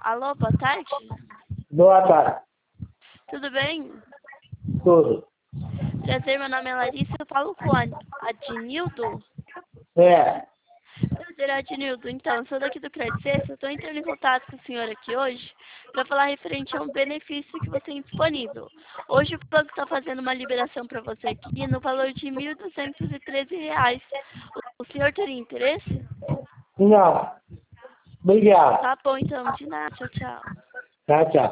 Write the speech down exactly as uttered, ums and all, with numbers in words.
Alô, boa tarde. Boa tarde. Tudo bem? Tudo. Prazer, meu nome é Larissa, eu falo com a Adnildo. É. Prazer, Adnildo. Então, eu sou daqui do Credicês, eu estou entrando em contato com o senhor aqui hoje para falar referente a um benefício que você tem disponível. Hoje o banco está fazendo uma liberação para você aqui no valor de mil duzentos e treze reais. O senhor teria interesse? Não. Obrigado. Tá bom, então, de nada. Tchau, tchau. Tchau, tchau.